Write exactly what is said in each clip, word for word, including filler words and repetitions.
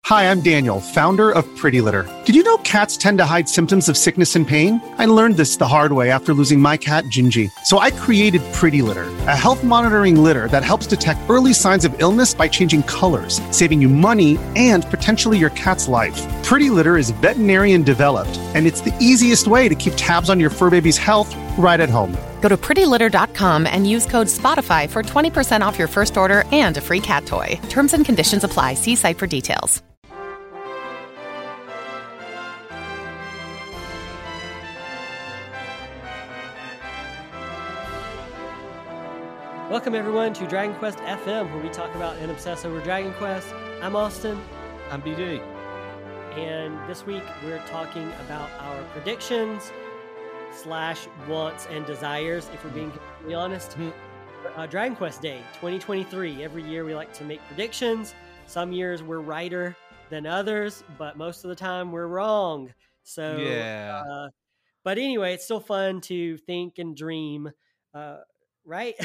Hi, I'm Daniel, founder of Pretty Litter. Did you know cats tend to hide symptoms of sickness and pain? I learned this the hard way after losing my cat, Gingy. So I created Pretty Litter, a health monitoring litter that helps detect early signs of illness by changing colors, saving you money and potentially your cat's life. Pretty Litter is veterinarian developed, and it's the easiest way to keep tabs on your fur baby's health right at home. Go to pretty litter dot com and use code SPOTIFY for twenty percent off your first order and a free cat toy. Terms and conditions apply. See site for details. Welcome everyone to Dragon Quest F M, where we talk about and obsess over Dragon Quest. I'm Austin. I'm B J. And this week we're talking about our predictions slash wants and desires, if we're being completely honest. Mm-hmm. Uh, Dragon Quest Day twenty twenty-three. Every year we like to make predictions. Some years we're righter than others, but most of the time we're wrong. So yeah. Uh, but anyway, it's still fun to think and dream, uh, right?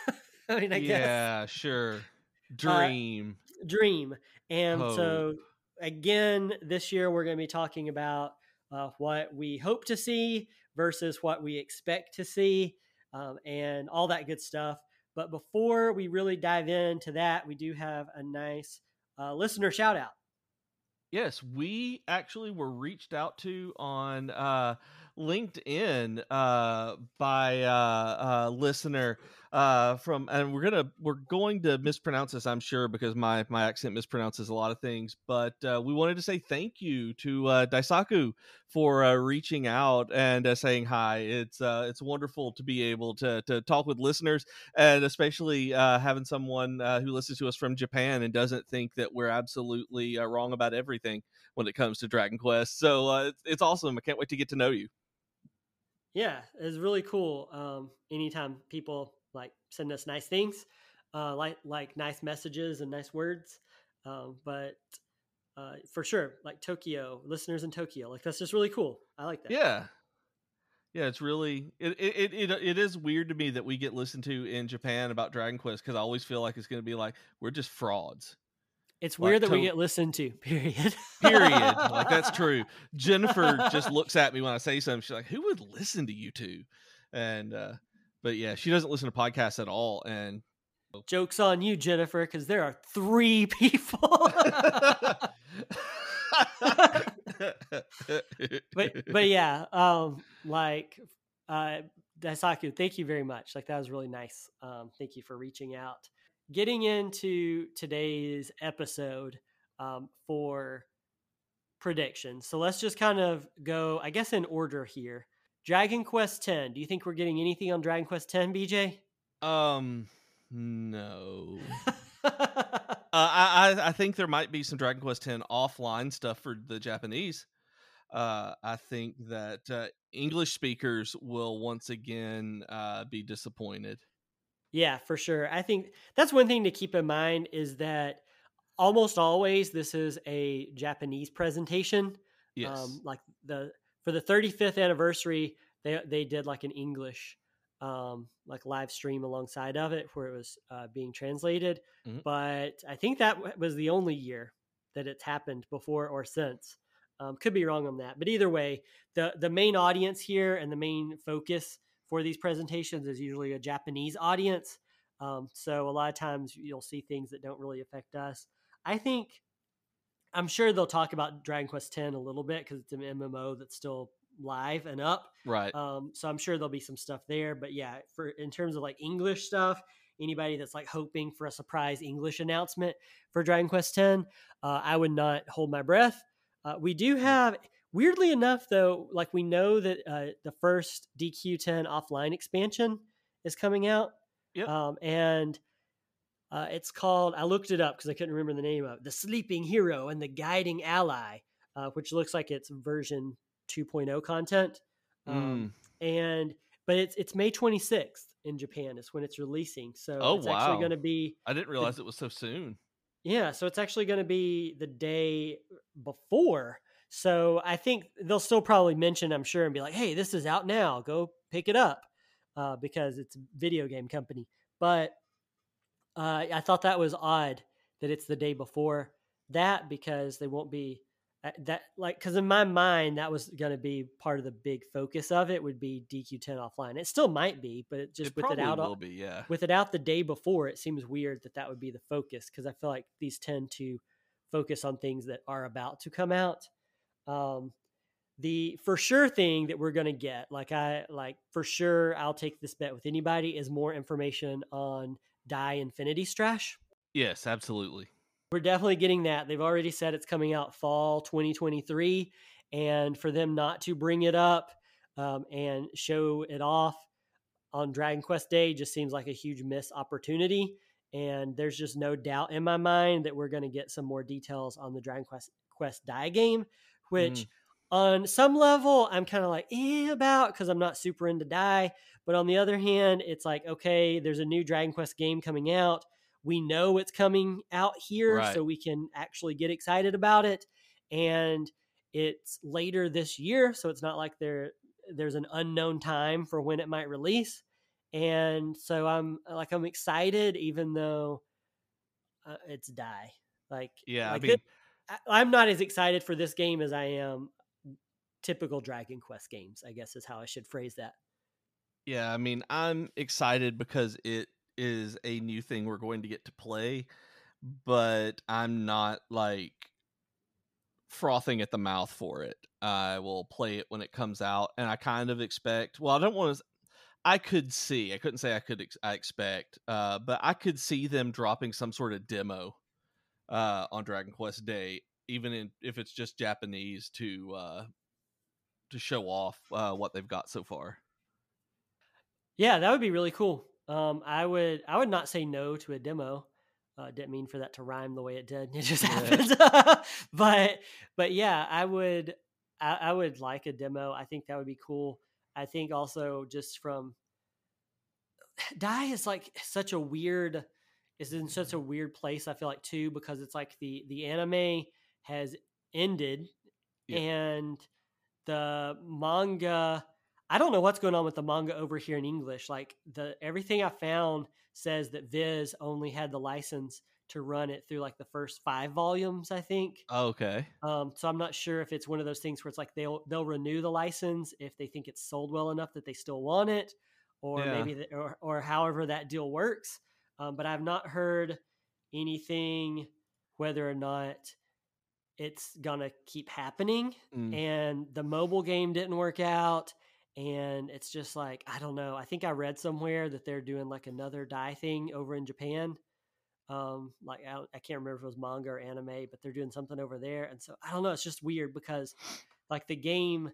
I mean, I guess. Yeah, sure. Dream. Uh, dream. And Hope. So, again, this year we're going to be talking about uh, what we hope to see versus what we expect to see, um, and all that good stuff. But before we really dive into that, we do have a nice uh, listener shout out. Yes, we actually were reached out to on uh, LinkedIn uh, by uh, a listener uh, from, and we're gonna we're going to mispronounce this, I'm sure, because my my accent mispronounces a lot of things. But uh, we wanted to say thank you to uh, Daisaku for uh, reaching out and uh, saying hi. It's uh, it's wonderful to be able to to talk with listeners, and especially uh, having someone uh, who listens to us from Japan and doesn't think that we're absolutely uh, wrong about everything when it comes to Dragon Quest. So uh, it's, it's awesome. I can't wait to get to know you. Yeah, it's really cool. Um, anytime people like send us nice things, uh, like like nice messages and nice words, um, but uh, for sure, like Tokyo listeners in Tokyo, like that's just really cool. I like that. Yeah. Yeah, it's really it it it it is weird to me that we get listened to in Japan about Dragon Quest, because I always feel like it's going to be like we're just frauds. It's Like, weird that to- we get listened to, period. Period. Like, that's true. Jennifer just looks at me when I say something. She's like, who would listen to you two? And, uh, but yeah, she doesn't listen to podcasts at all. And joke's on you, Jennifer, because there are three people. but, but yeah, um, like, uh, Daisaku, thank you very much. Like, that was really nice. Um, thank you for reaching out. Getting into today's episode um, for predictions. So let's just kind of go, I guess, in order here. Dragon Quest ten. Do you think we're getting anything on Dragon Quest ten, B J? Um, no. uh, I, I I think there might be some Dragon Quest ten offline stuff for the Japanese. Uh, I think that uh, English speakers will once again uh, be disappointed. Yeah, for sure. I think that's one thing to keep in mind, is that almost always this is a Japanese presentation. Yes. Um, like the for the thirty-fifth anniversary, they they did like an English um, like live stream alongside of it where it was uh, being translated. Mm-hmm. But I think that was the only year that it's happened before or since. Um, could be wrong on that, but either way, the the main audience here and the main focus for these presentations is usually a Japanese audience. Um, so a lot of times you'll see things that don't really affect us. I think, I'm sure they'll talk about Dragon Quest ten a little bit because it's an M M O that's still live and up. Right. Um, so I'm sure there'll be some stuff there. But yeah, for in terms of like English stuff, anybody that's like hoping for a surprise English announcement for Dragon Quest ten, uh, I would not hold my breath. Uh, we do have, weirdly enough, though, like we know that uh, the first D Q ten offline expansion is coming out. Yep. Um, and uh, it's called, I looked it up because I couldn't remember the name of it, The Sleeping Hero and the Guiding Ally, uh, which looks like it's version two point oh content. Um, mm. And, but it's it's May twenty-sixth in Japan is when it's releasing. So oh, it's wow. actually going to be. I didn't realize the, it was so soon. Yeah, so it's actually going to be the day before. So I think they'll still probably mention, I'm sure, and be like, hey, this is out now. Go pick it up uh, because it's a video game company. But uh, I thought that was odd that it's the day before. that because they won't be uh, that like because in my mind that was going to be part of the big focus of it would be D Q ten offline. It still might be, but it just It with it probably out will be, yeah. with it out the day before, it seems weird that that would be the focus because I feel like these tend to focus on things that are about to come out. Um, the for sure thing that we're going to get, like I like for sure, I'll take this bet with anybody, is more information on Die Infinity Strash. Yes, absolutely. We're definitely getting that. They've already said it's coming out fall twenty twenty-three, and for them not to bring it up um, and show it off on Dragon Quest Day just seems like a huge missed opportunity. And there's just no doubt in my mind that we're going to get some more details on the Dragon Quest Quest Die game, which mm. on some level I'm kind of like eh about because I'm not super into Die. But on the other hand, it's like, okay, there's a new Dragon Quest game coming out. We know it's coming out here, right, so we can actually get excited about it. And it's later this year, so it's not like there there's an unknown time for when it might release. And so I'm like, I'm excited, even though uh, it's Die. Like, yeah, like I mean, this, I'm not as excited for this game as I am typical Dragon Quest games, I guess is how I should phrase that. Yeah, I mean, I'm excited because it is a new thing we're going to get to play, but I'm not like frothing at the mouth for it. I will play it when it comes out, and I kind of expect, well, I don't want to, I could see, I couldn't say I could, I expect, uh, but I could see them dropping some sort of demo uh, on Dragon Quest Day, even in, if it's just Japanese to, uh, to show off uh, what they've got so far. Yeah, that would be really cool. Um, I would, I would not say no to a demo. Uh, didn't mean for that to rhyme the way it did. It just happened. but, but yeah, I would, I, I would like a demo. I think that would be cool. I think also just from Die is like such a weird, is in such a weird place. I feel like too, because it's like the, the anime has ended yeah. and the manga, I don't know what's going on with the manga over here in English. Like the everything I found says that Viz only had the license to run it through like the first five volumes, I think. Okay. Um, so I'm not sure if it's one of those things where it's like they'll they'll renew the license if they think it's sold well enough that they still want it, or yeah. maybe the, or or however that deal works. Um, but I've not heard anything whether or not it's gonna keep happening. Mm. And the mobile game didn't work out. And it's just like, I don't know. I think I read somewhere that they're doing like another Die thing over in Japan. Um, like I, I can't remember if it was manga or anime, but they're doing something over there. And so I don't know. It's just weird because like the game,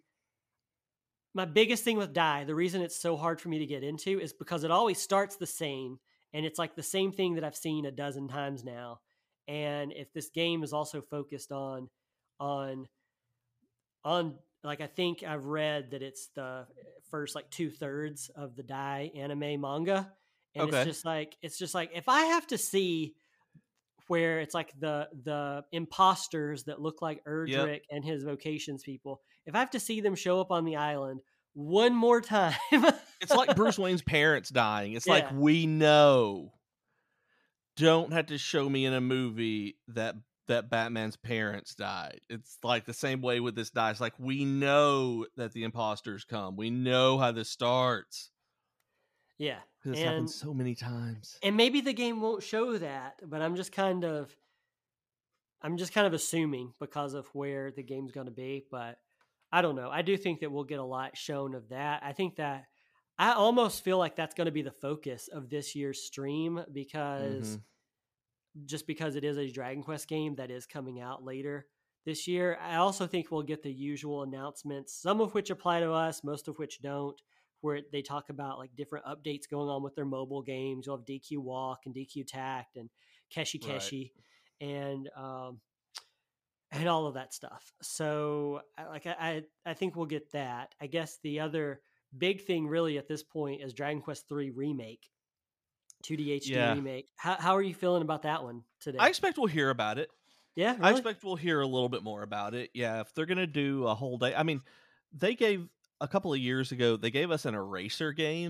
my biggest thing with Die, the reason it's so hard for me to get into is because it always starts the same. And it's like the same thing that I've seen a dozen times now. And if this game is also focused on, on, on, like, I think I've read that it's the first like two thirds of the Die anime manga. And okay. it's just like, it's just like, if I have to see where it's like the, the imposters that look like Erdrick yep. and his vocations people, if I have to see them show up on the island one more time, it's like Bruce Wayne's parents dying. It's yeah. like, we know, don't have to show me in a movie that that Batman's parents died. It's like the same way with this Die. It's like, we know that the imposters come. We know how this starts. Yeah. Because it's happened so many times. And maybe the game won't show that, but I'm just kind of, I'm just kind of assuming because of where the game's going to be, but I don't know. I do think that we'll get a lot shown of that. I think that I almost feel like that's going to be the focus of this year's stream because mm-hmm. just because it is a Dragon Quest game that is coming out later this year. I also think we'll get the usual announcements, some of which apply to us, most of which don't, where they talk about like different updates going on with their mobile games. You'll have D Q Walk and D Q Tact and Keshi Keshi right. and, um, and all of that stuff. So like, I, I think we'll get that. I guess the other big thing really at this point is Dragon Quest three Remake. two D H D yeah. remake. How how are you feeling about that one today? I expect we'll hear about it. Yeah, really? I expect we'll hear a little bit more about it. Yeah, if they're gonna do a whole day. I mean, they gave a couple of years ago. They gave us an Eraser game,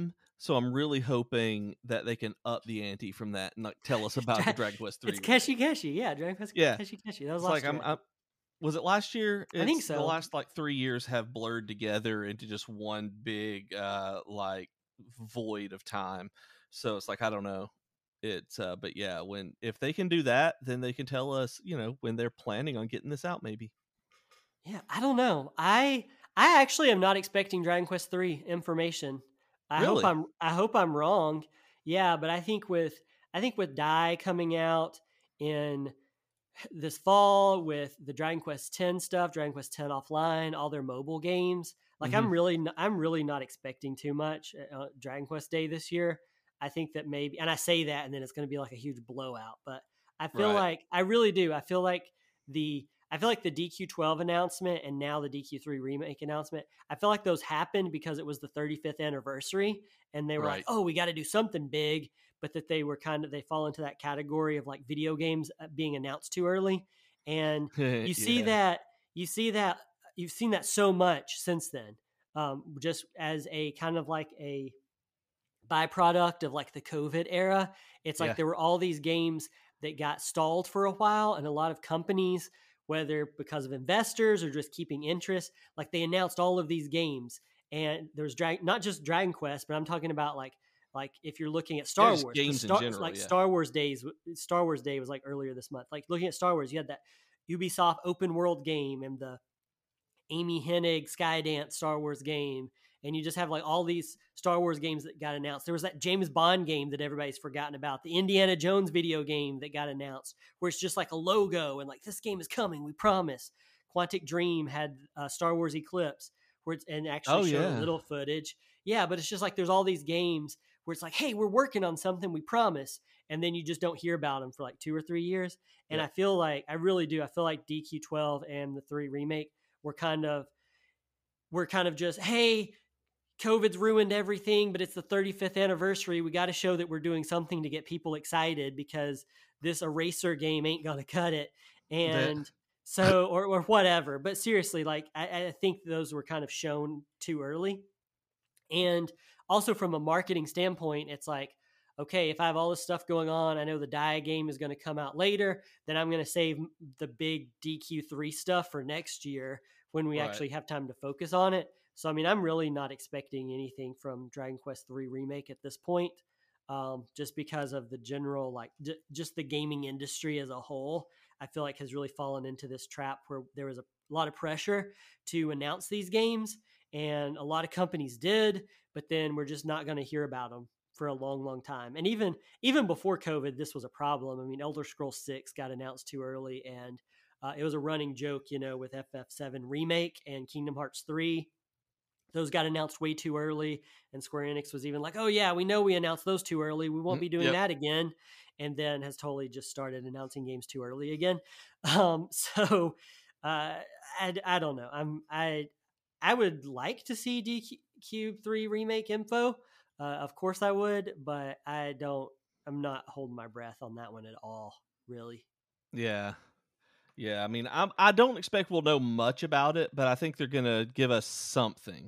So I'm really hoping that they can up the ante from that and like tell us about the Dragon Quest three. It's Keshi Keshi, yeah, Dragon Quest yeah. Keshi Keshi. That was it's last like year. I'm, I'm. Was it last year? It's, I think so. The last like three years have blurred together into just one big uh like void of time. So it's like I don't know. It's uh, but yeah, when if they can do that, then they can tell us, you know, when they're planning on getting this out, maybe. Yeah, I don't know. I I actually am not expecting Dragon Quest three information. I really? hope I'm I hope I'm wrong. Yeah, but I think with I think with Dai coming out in this fall with the Dragon Quest X stuff, Dragon Quest X Offline, all their mobile games, like mm-hmm. I'm really I'm really not expecting too much uh, Dragon Quest Day this year. I think that maybe, and I say that, and then it's going to be like a huge blowout. But I feel right. like I really do. I feel like the I feel like the D Q twelve announcement and now the D Q three remake announcement. I feel like those happened because it was the thirty-fifth anniversary, and they were right. like, "Oh, we got to do something big." But that they were kind of they fall into that category of like video games being announced too early, and you see yeah. that you see that you've seen that so much since then. Um, just as a kind of like a byproduct of like the COVID era. It's like yeah. there were all these games that got stalled for a while, and a lot of companies, whether because of investors or just keeping interest, like they announced all of these games. And there's drag not just Dragon Quest, but I'm talking about like like if you're looking at Star There's Wars, games Star, in general, like yeah. Star Wars days, Star Wars Day was like earlier this month. Like looking at Star Wars, you had that Ubisoft open world game and the Amy Hennig Skydance Star Wars game. And you just have like all these Star Wars games that got announced. There was that James Bond game that everybody's forgotten about. The Indiana Jones video game that got announced, where it's just like a logo and like, this game is coming, we promise. Quantic Dream had uh, Star Wars Eclipse, where it's, and actually oh, showed yeah. a little footage. Yeah, but it's just like there's all these games where it's like, hey, we're working on something, we promise. And then you just don't hear about them for like two or three years. And yeah. I feel like, I really do, I feel like D Q twelve and the three remake were kind of, we're kind of just, hey, COVID's ruined everything, but it's the thirty-fifth anniversary. We got to show that we're doing something to get people excited because this eraser game ain't going to cut it. And so, or, or whatever. But seriously, like, I, I think those were kind of shown too early. And also from a marketing standpoint, it's like, okay, if I have all this stuff going on, I know the Dia game is going to come out later, then I'm going to save the big D Q three stuff for next year when we right. actually have time to focus on it. So, I mean, I'm really not expecting anything from Dragon Quest three Remake at this point, um, just because of the general, like, d- just the gaming industry as a whole, I feel like has really fallen into this trap where there was a lot of pressure to announce these games, and a lot of companies did, but then we're just not going to hear about them for a long, long time. And even even before COVID, this was a problem. I mean, Elder Scrolls six got announced too early, and uh, it was a running joke, you know, with F F seven Remake and Kingdom Hearts three. Those got announced way too early, and Square Enix was even like, oh yeah, we know we announced those too early. We won't be doing yep. that again. And then has totally just started announcing games too early again. Um, so uh, I, I don't know. I'm, I, I would like to see D Q three Remake info. Uh, of course I would, but I don't, I'm not holding my breath on that one at all, really. Yeah. Yeah, I mean, I'm, I don't expect we'll know much about it, but I think they're going to give us something.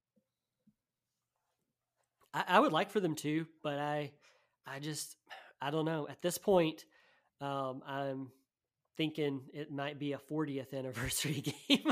I, I would like for them to, but I, I just, I don't know. At this point, um, I'm thinking it might be a fortieth anniversary game.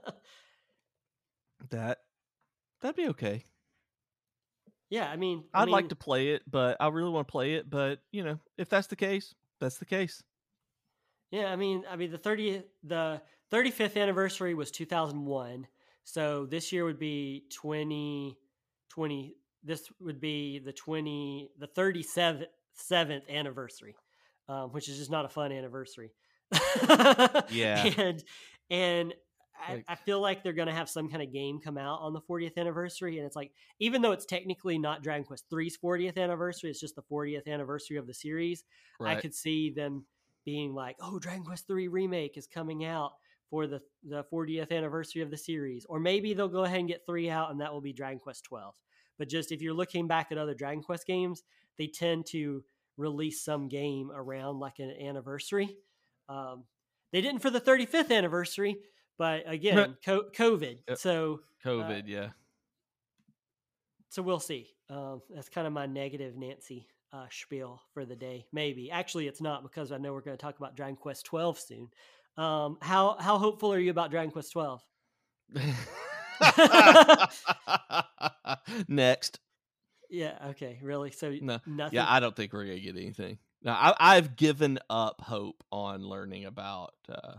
that, that'd be okay. Yeah, I mean, I'd I mean, like to play it, but I really want to play it. But you know, if that's the case, that's the case. Yeah, I mean, I mean the thirtieth, the thirty-fifth anniversary was two thousand one, so this year would be twenty twenty. This would be the twenty, the thirty-seventh seventh anniversary, um, which is just not a fun anniversary. yeah, and and like, I, I feel like they're gonna have some kind of game come out on the fortieth anniversary, and it's like, even though it's technically not Dragon Quest three's fortieth anniversary, it's just the fortieth anniversary of the series. Right. I could see them being like, oh, Dragon Quest three Remake is coming out for the, the fortieth anniversary of the series. Or maybe they'll go ahead and get three out, and that will be Dragon Quest twelve. But just if you're looking back at other Dragon Quest games, they tend to release some game around like an anniversary. Um, they didn't for the thirty-fifth anniversary, but again, co- COVID. So COVID, uh, yeah. So we'll see. Um, that's kind of my negative Nancy uh, spiel for the day. Maybe actually it's not, because I know we're going to talk about Dragon Quest twelve soon. Um, how how hopeful are you about Dragon Quest twelve? Next. Yeah. Okay. Really? So No. nothing. Yeah, I don't think we're gonna get anything. No, I, I've given up hope on learning about uh,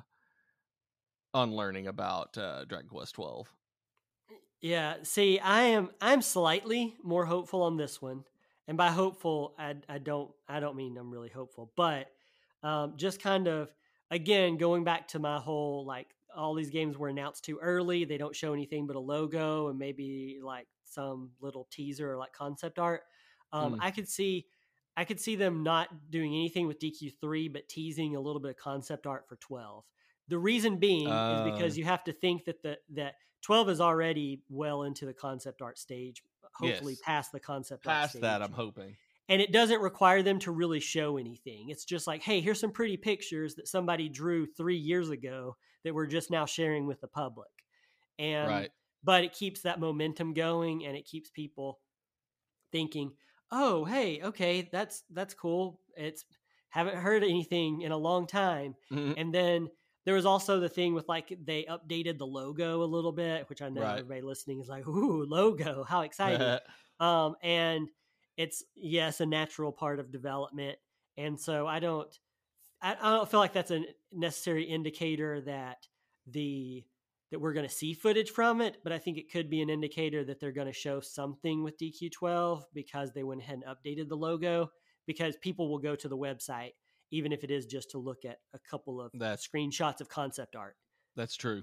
on learning about uh, Dragon Quest twelve. Yeah. See, I am I'm slightly more hopeful on this one, and by hopeful, I I don't I don't mean I'm really hopeful, but um, just kind of again going back to my whole like all these games were announced too early. They don't show anything but a logo and maybe like some little teaser or like concept art. Um, Mm. I could see I could see them not doing anything with D Q three, but teasing a little bit of concept art for twelve. The reason being is because Um, you have to think that the that twelve is already well into the concept art stage, hopefully Yes. past the concept art Past stage. that, I'm hoping. And it doesn't require them to really show anything. It's just like, hey, here's some pretty pictures that somebody drew three years ago that we're just now sharing with the public. And Right. but it keeps that momentum going, and it keeps people thinking, oh, hey, okay, that's that's cool. It's haven't heard anything in a long time. Mhm. And then there was also the thing with like they updated the logo a little bit, which I know Right. everybody listening is like, ooh, logo, how exciting. um, and it's yes, a natural part of development. And so I don't I, I don't feel like that's a necessary indicator that the that we're going to see footage from it, but I think it could be an indicator that they're going to show something with D Q twelve because they went ahead and updated the logo, because people will go to the website even if it is just to look at a couple of That's- screenshots of concept art. That's true.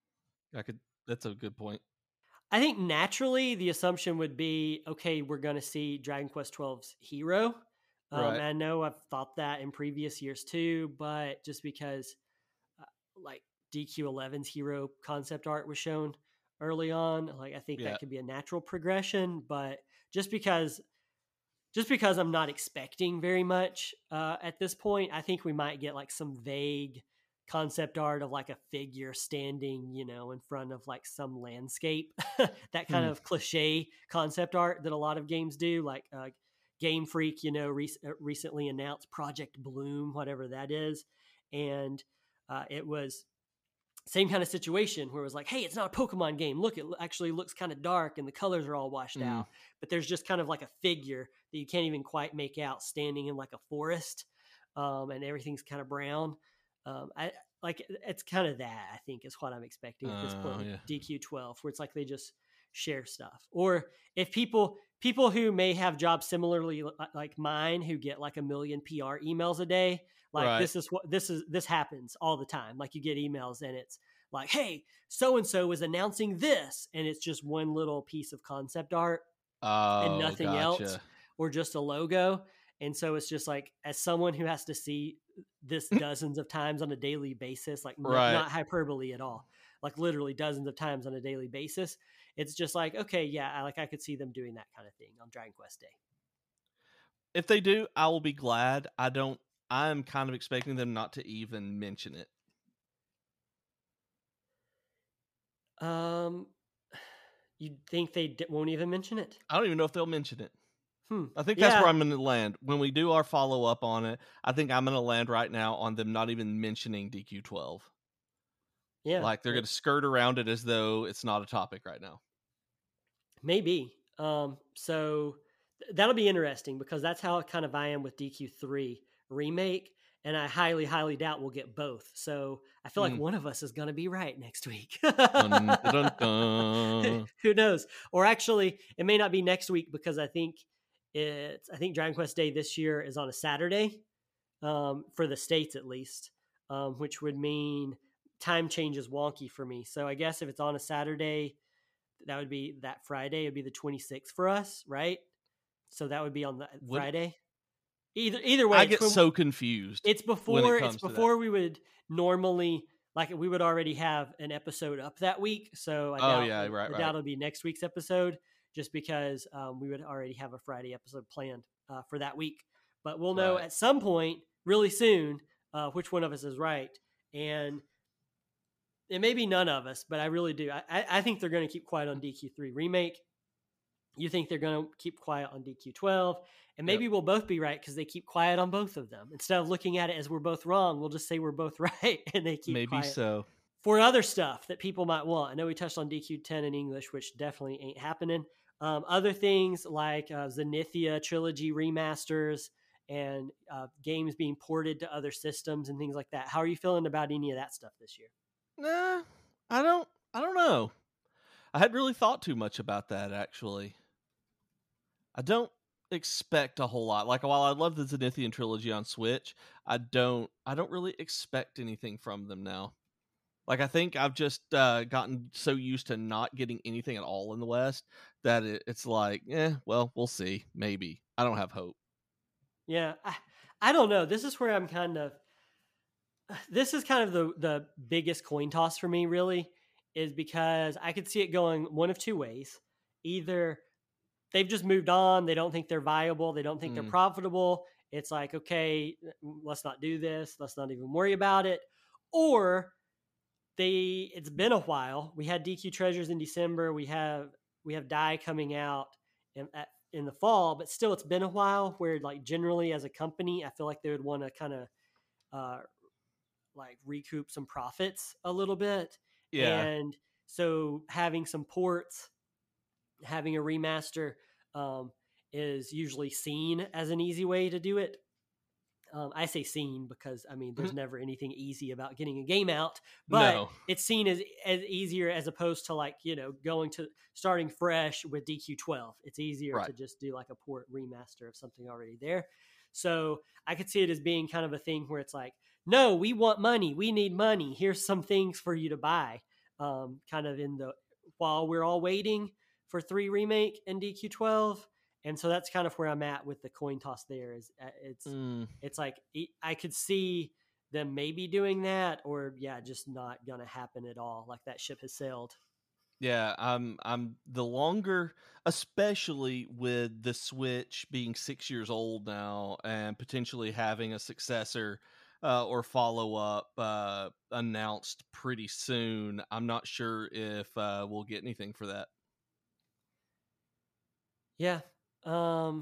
I could. That's a good point. I think naturally the assumption would be, okay, we're going to see Dragon Quest twelve's hero. Um, Right. and I know I've thought that in previous years too, but just because uh, like D Q eleven's hero concept art was shown early on, like I think Yeah. that could be a natural progression. But just because, just because I'm not expecting very much uh, at this point, I think we might get like some vague concept art of like a figure standing, you know, in front of like some landscape, that kind Hmm. of cliche concept art that a lot of games do, like uh, Game Freak, you know, re- recently announced Project Bloom, whatever that is. And uh, it was same kind of situation where it was like, hey, it's not a Pokemon game. Look, it actually looks kind of dark and the colors are all washed Mm. out. But there's just kind of like a figure that you can't even quite make out standing in like a forest, um, and everything's kind of brown. Um, I like it's kind of that, I think, is what I'm expecting at this Oh, point with yeah. D Q twelve, where it's like they just share stuff. Or if people people who may have jobs similarly li- like mine, who get like a million P R emails a day, like Right. this is what this is this happens all the time. Like you get emails and it's like, hey, so and so is announcing this, and it's just one little piece of concept art Oh, and nothing gotcha. else, or just a logo. And so it's just like, as someone who has to see this dozens of times on a daily basis, like n- Right. not hyperbole at all, like literally dozens of times on a daily basis, it's just like, okay, yeah, I, like I could see them doing that kind of thing on Dragon Quest Day. If they do, I will be glad. I don't. I'm kind of expecting them not to even mention it. Um, you think they d- won't even mention it? I don't even know if they'll mention it. Hmm. I think that's Yeah. where I'm going to land when we do our follow up on it. I think I'm going to land right now on them not even mentioning D Q twelve. Yeah, Like they're it- going to skirt around it as though it's not a topic right now. Maybe. Um, so th- that'll be interesting, because that's how kind of I am with D Q three remake, and I highly, highly doubt we'll get both. So I feel like Mm. one of us is going to be right next week. Dun, dun, dun. Who knows? Or actually, it may not be next week, because I think it's I think Dragon Quest Day this year is on a Saturday, um, for the States at least, um, which would mean time change is wonky for me. So I guess if it's on a Saturday, that would be that Friday. It'd be the twenty-sixth for us, right? So that would be on the Would it? Friday. Either either way, I it's get when- so confused. it's when before it comes it's to that. before we would normally, like, we would already have an episode up that week. So I Oh, doubt, yeah, I- right, I right. doubt it'll be next week's episode, just because um, we would already have a Friday episode planned uh, for that week. But we'll know Right. at some point really soon uh, which one of us is right, and it may be none of us, but I really do. I, I I think they're going to keep quiet on D Q three remake. You think they're going to keep quiet on D Q twelve, and maybe yep. we'll both be right because they keep quiet on both of them. Instead of looking at it as we're both wrong, we'll just say we're both right, and they keep maybe quiet. so. For other stuff that people might want. I know we touched on D Q ten in English, which definitely ain't happening. Um, other things like uh, Zenithia trilogy remasters and uh, games being ported to other systems and things like that. How are you feeling about any of that stuff this year? Nah, I don't. I don't know. I hadn't really thought too much about that, actually. I don't expect a whole lot. Like, while I love the Zenithian trilogy on Switch, I don't. I don't really expect anything from them now. Like, I think I've just uh, gotten so used to not getting anything at all in the West that it, it's like, eh, well, we'll see. Maybe. I don't have hope. Yeah, I, I don't know. This is where I'm kind of, this is kind of the, the biggest coin toss for me, really, is because I could see it going one of two ways. Either they've just moved on, they don't think they're viable, they don't think mm. they're profitable. It's like, okay, let's not do this. Let's not even worry about it. Or They it's been a while. We had D Q Treasures in December. We have we have Die coming out in, at, in the fall, but still, it's been a while. Where like generally as a company, I feel like they would want to kind of uh, like recoup some profits a little bit. Yeah. And so having some ports, having a remaster um, is usually seen as an easy way to do it. Um, I say seen because, I mean, there's mm-hmm. never anything easy about getting a game out, but no. it's seen as, as easier as opposed to like, you know, going to starting fresh with D Q twelve. It's easier right. to just do like a port remaster of something already there. So I could see it as being kind of a thing where it's like, no, we want money. We need money. Here's some things for you to buy. Um, kind of in the, while we're all waiting for three Remake and D Q twelve. And so that's kind of where I'm at with the coin toss there is it's, mm. it's like, I could see them maybe doing that or yeah, just not going to happen at all. Like that ship has sailed. Yeah. I'm, I'm the longer, especially with the Switch being six years old now and potentially having a successor uh, or follow up uh, announced pretty soon. I'm not sure if uh, we'll get anything for that. Yeah. Um,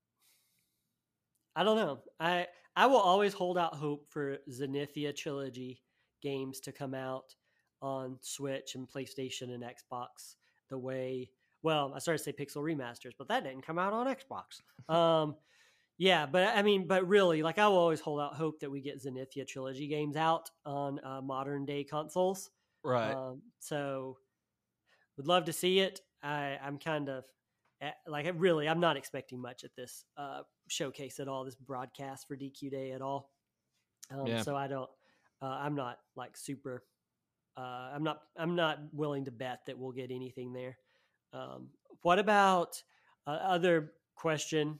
I don't know. I I will always hold out hope for Zenithia trilogy games to come out on Switch and PlayStation and Xbox the way, well, I started to say Pixel remasters, but that didn't come out on Xbox. Um, yeah, but I mean, but really, like I will always hold out hope that we get Zenithia trilogy games out on uh, modern day consoles. Right. Um, so would love to see it. I, I'm kind of, like really, I'm not expecting much at this uh, showcase at all, this broadcast for D Q Day at all. Um, yeah. So I don't, uh, I'm not like super, uh, I'm not, I'm not willing to bet that we'll get anything there. Um, what about uh, other question,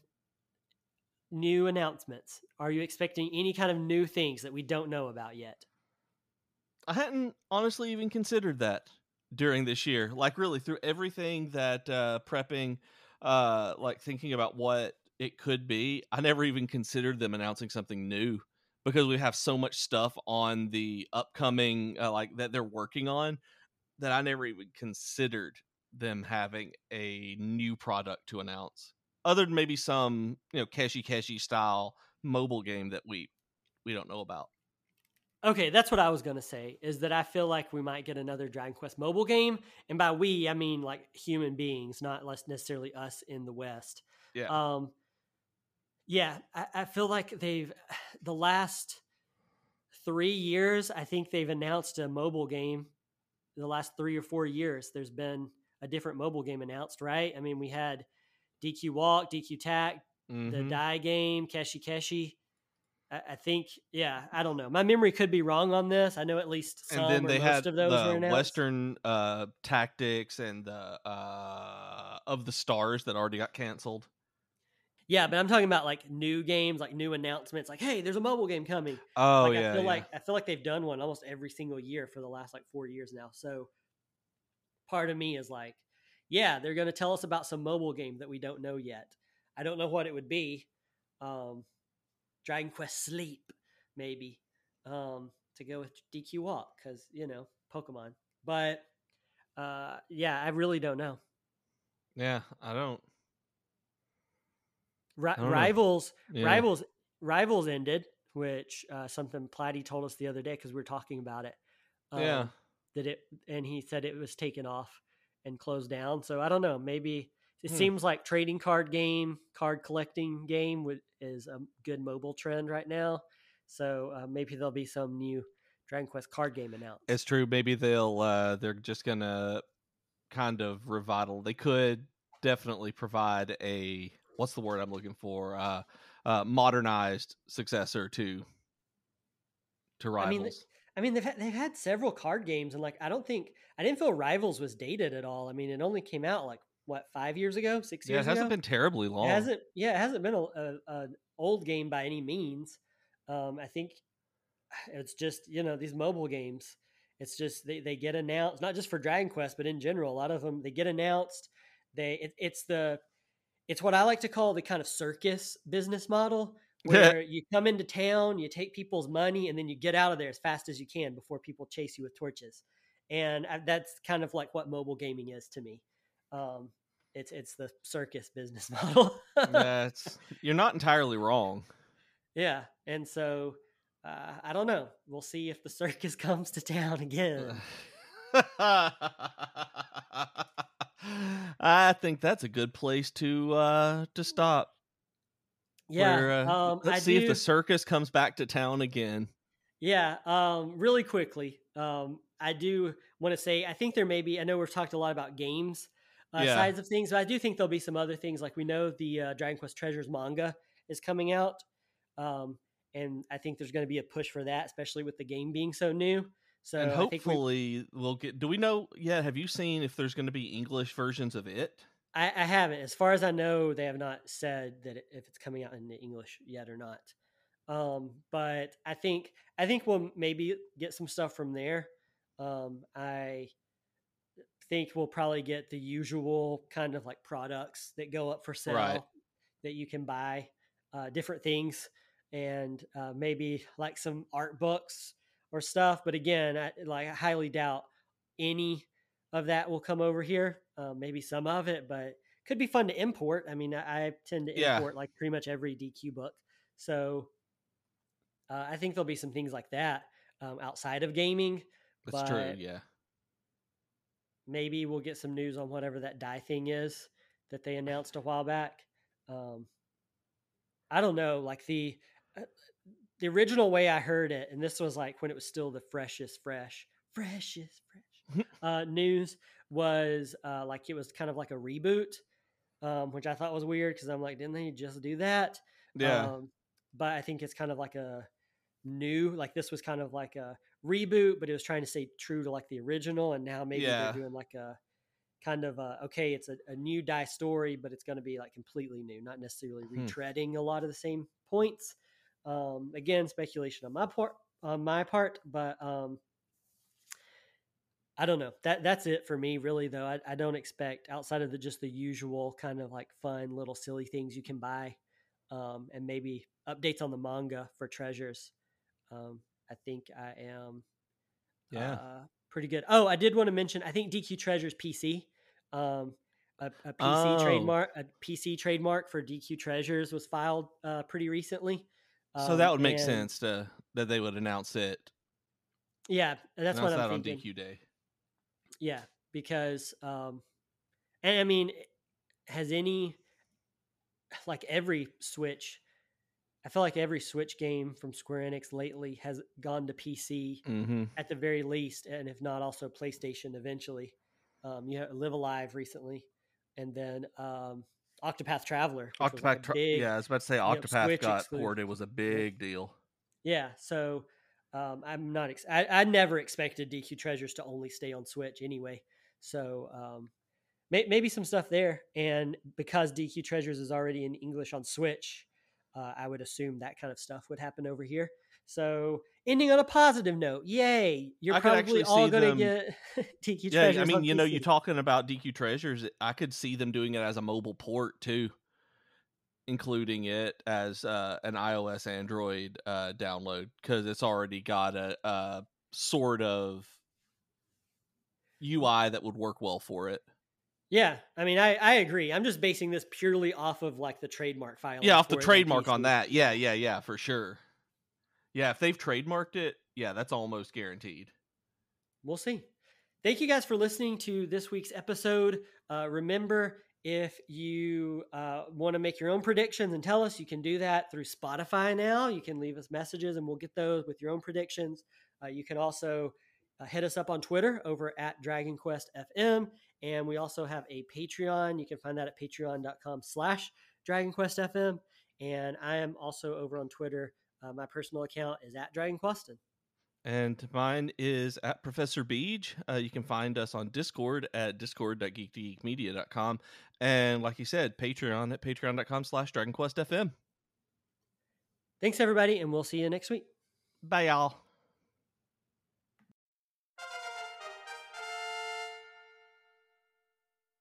new announcements? Are you expecting any kind of new things that we don't know about yet? I hadn't honestly even considered that during this year, like really through everything that uh, prepping, uh, like thinking about what it could be. I never even considered them announcing something new because we have so much stuff on the upcoming, uh, like that they're working on that I never even considered them having a new product to announce other than maybe some, you know, Keshi Keshi style mobile game that we, we don't know about. Okay, that's what I was going to say, is that I feel like we might get another Dragon Quest mobile game. And by we, I mean like human beings, not less necessarily us in the West. Yeah. Um, yeah, I, I feel like they've, the last three years, I think they've announced a mobile game. The last three or four years, there's been a different mobile game announced, right? I mean, we had D Q Walk, D Q Tac, mm-hmm. the Die game, Keshi Keshi. I think, yeah, I don't know. My memory could be wrong on this. I know at least some and then or they most had of those the were announced. Western uh, Tactics and the uh, Of the Stars that already got canceled. Yeah, but I'm talking about like new games, like new announcements. Like, hey, there's a mobile game coming. Oh like, yeah, I feel yeah. like I feel like they've done one almost every single year for the last like four years now. So part of me is like, yeah, they're going to tell us about some mobile game that we don't know yet. I don't know what it would be. Um, Dragon Quest Sleep. Maybe um, to go with D Q Walk because, you know, Pokemon. But uh, yeah, I really don't know. Yeah, I don't. Ri- I don't Rivals, yeah. Rivals, Rivals ended, which uh, something Platty told us the other day because we were talking about it. Um, yeah. That it, and he said it was taken off and closed down. So I don't know. Maybe it Hmm. seems like trading card game, card collecting game would, is a good mobile trend right now. So uh, maybe there'll be some new Dragon Quest card game announced. It's true. Maybe they'll uh, they're just gonna kind of revital. They could definitely provide a what's the word I'm looking for? Uh, uh, modernized successor to to Rivals. I mean, I mean they've had, they've had several card games, and like I don't think I didn't feel Rivals was dated at all. I mean, it only came out like what five years ago, six yeah, years it hasn't ago. been terribly long. It hasn't. Yeah, it hasn't been a, a, an old game by any means. Um, I think it's just, you know, these mobile games. It's just they, they get announced, not just for Dragon Quest, but in general. A lot of them they get announced. They it, it's the it's what I like to call the kind of circus business model where you come into town, you take people's money, and then you get out of there as fast as you can before people chase you with torches. And I, that's kind of like what mobile gaming is to me. Um, it's it's the circus business model. That's you're not entirely wrong. Yeah, and so uh, I don't know. We'll see if the circus comes to town again. I think that's a good place to uh, to stop. Yeah, Where, uh, um, let's I see do, if the circus comes back to town again. Yeah, um, really quickly, um, I do want to say I think there may be. I know we've talked a lot about games uh, Yeah. sides of things, but I do think there'll be some other things. Like we know the uh, Dragon Quest Treasures manga is coming out, um, and I think there's going to be a push for that, especially with the game being so new. So And I think we, hopefully we'll get. Do we know yet? Have you seen if there's going to be English versions of it? I, I haven't. As far as I know, they have not said that it, if it's coming out in English yet or not. Um, but I think I think we'll maybe get some stuff from there. Um, I think we'll probably get the usual kind of like products that go up for sale Right. that you can buy, uh, different things, and uh, maybe like some art books or stuff. But again, I like I highly doubt any of that will come over here. Uh, maybe some of it, but could be fun to import. I mean, I, I tend to Yeah. import like pretty much every D Q book, so uh, I think there'll be some things like that um, outside of gaming. That's true. Yeah. Maybe we'll get some news on whatever that die thing is that they announced a while back. Um, I don't know, like the uh, the original way I heard it, and this was like when it was still the freshest, fresh, freshest, fresh uh, news was uh, like it was kind of like a reboot, um, which I thought was weird because I'm like, didn't they just do that? Yeah. Um, but I think it's kind of like a new, like this was kind of like a reboot, but it was trying to stay true to like the original, and now maybe Yeah. they're doing like a kind of a, okay, it's a, a new die story, but it's going to be like completely new, not necessarily Hmm. retreading a lot of the same points. Um, again, speculation on my part, on my part, but um, I don't know. That that's it for me, really. Though I, I don't expect outside of the just the usual kind of like fun little silly things you can buy, um, and maybe updates on the manga for Treasures. Um, I think I am Yeah. uh, pretty good. Oh, I did want to mention. I think D Q Treasures P C, um, a, a P C Oh. trademark, a P C trademark for D Q Treasures was filed uh, pretty recently. So Um, that would make and- sense to that they would announce it. Yeah, and that's announce what I'm that on thinking. D Q Day. Yeah, because um, and I mean, has any like every Switch? I feel like every Switch game from Square Enix lately has gone to P C Mm-hmm. at the very least, and if not, also PlayStation eventually. Um, you have Live Alive recently, and then um, Octopath Traveler. which was like a Octopath. Tra- big, yeah, I was about to say know, Octopath Switch got exclusive. ported. It was a big deal. Yeah, so um, I'm not. Ex- I, I never expected D Q Treasures to only stay on Switch anyway. So um, may- maybe some stuff there, and because D Q Treasures is already in English on Switch, uh, I would assume that kind of stuff would happen over here. So ending on a positive note, yay! You're I could probably actually all see going to them- get D Q Yeah, Treasures. I mean, on you know, P C. you're talking about D Q Treasures. I could see them doing it as a mobile port too, including it as uh, an iOS Android uh, download because it's already got a, a sort of U I that would work well for it. Yeah, I mean, I, I agree. I'm just basing this purely off of like the trademark filing. Yeah, off the for it trademark on on that. Yeah, yeah, yeah, for sure. Yeah, if they've trademarked it, yeah, that's almost guaranteed. We'll see. Thank you guys for listening to this week's episode. Uh, remember, if you uh, want to make your own predictions and tell us, you can do that through Spotify now. You can leave us messages and we'll get those with your own predictions. Uh, you can also uh, hit us up on Twitter over at Dragon Quest F M. And we also have a Patreon. You can find that at patreon.com slash Dragon Quest F M. And I am also over on Twitter. Uh, my personal account is at Dragon Questin. And mine is at Professor Beej. Uh, you can find us on Discord at discord dot geek to geek media dot com. And like you said, Patreon at patreon.com slash DragonQuestFM. Thanks, everybody, and we'll see you next week. Bye, y'all.